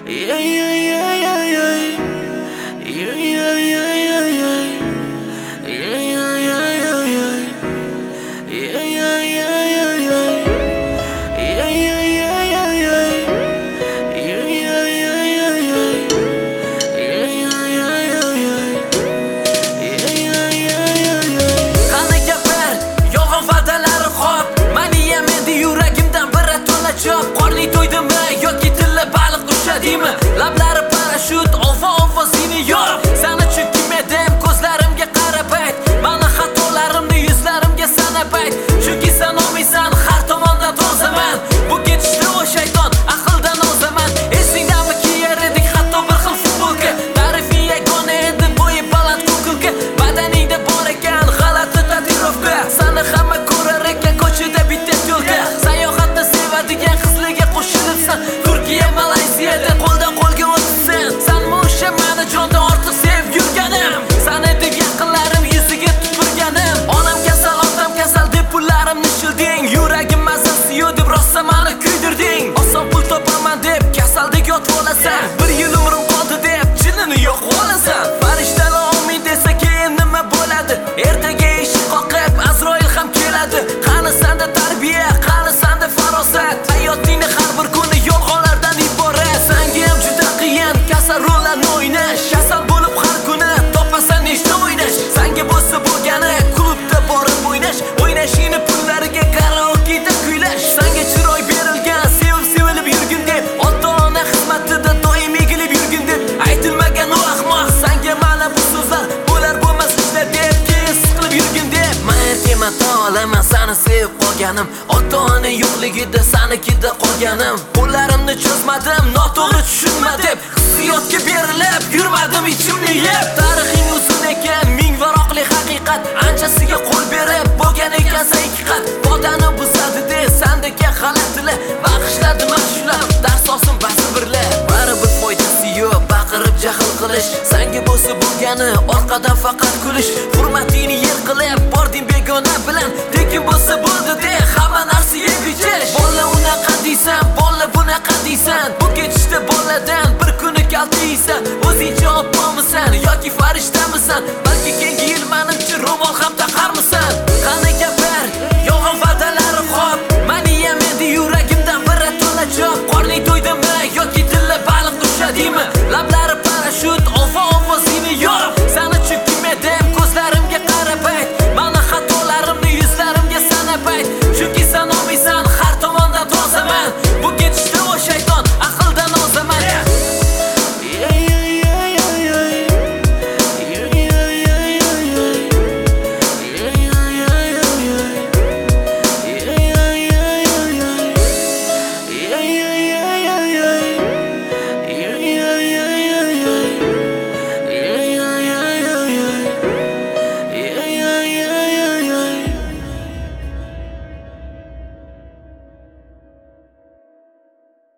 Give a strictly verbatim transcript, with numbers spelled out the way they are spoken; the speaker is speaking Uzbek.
Yeah, yeah, yeah, yeah, yeah. Yeah, yeah, yeah, yeah, yeah. Yeah, yeah, yeah, yeah, yeah. Yeah, yeah, yeah, yeah, yeah. Yeah, yeah, yeah, yeah, yeah. Yeah, yeah, yeah, yeah, yeah. Yeah, yeah, yeah, yeah, yeah. Yeah, yeah, yeah, yeah, yeah. Qani gaplar, yolg'on va'dalar qop. Meni ham endi yuragimdan biri to'la chop. Qorning to'ydimi yoki tilla baliq ushadimi? Lablari parashyut, ova ova seni yor. Seni chunki medem ko'zlarimga qarab ayt. Meni xatolarimni yuzlarimga sanab ayt. Chunki sen olmaysan har tomondan tozaman. Bu ketishda o shayton aqldan ozaman. Esingdami kiyar edik hatto bir xil futbolka. Ta'rifing yagona edi bo'yi baland kukulka. Badaningda bor ekan g'alati tatuirovka. Seni hamma ko'rar ekan ko'chada bitta yo'lda. Sayohatni sevadigan qizlarga qo'shilibsan. Turkiya, Malayziyada qo'ldan qo'lga o'tibsan. Sanmi o'sha meni jondan ortiq sevib yurganim? Seni deb yaqinlarim yuziga tupurganim. Onam kasal, otam kasal deb pullarimni shilding. Yuragim mazasi yo'q deb rosa meni kuydirding. Oson pul topaman deb kasaldek yotib olasan. Bir yil umrim qoldi deb jinini yo'q olasan. Farishtalar omin desa keyin nima bo'ladi? Ertaga eshik qoqib Azroil ham keladi. Qani senda tarbiya, qani senda farosat? Hayotingni har bir kuni yolg'onlardan iborat. Senga ham juda qiyin kasal rollarni o'ynash. Kasal bo'lib har kuni topasan nechta o'ynash. Senga bo'lsa bo'lgani klubda borib o'ynash. O'ynashingni pullariga karaoke'da kuylash. Senga chiroy berilgan, sevib sevilib yurgin deb, ota-ona xizmatida doim egilib yurgin deb aytilmagan u ahmoq. Senga mana bu so'zlar bo'lar bo'lmas ishlar deb keyin siqilib yurgin deb. Men olaman seni sevib qolganim. Ota-ona yo'qligida senikida qolganim. Qo'llarimni cho'zmadim, noto'g'ri tushunma deb hissiyotga berilib yurmadim ichimni yeb. Tarixing uzun ekan, ming varoqli haqiqat. Anchasiga qo'l berib bo'lgan ekansan ikki qat. Podani buzadi de sendagi g'alatilar. Bag'ishladi mashulab dars olsin ba'zi birlar. Baribir foydasi yo'q baqirib jahl qilish. Senga bo'lsa bo'lgani orqadan faqat kulish. Hurmatingni yer qilib bording begona bilan. Lekin bo'lsa bo'ldi de hamma narsaga bichish. Bola unaqa deysan, bola bunaqa deysan. Bu ketishda boladan bir kuni kaltiysan. O'zing javob olmisan yoki farishtamisan? Balki keyingi yil menimcha ro'mol ham taqarmisan? Qani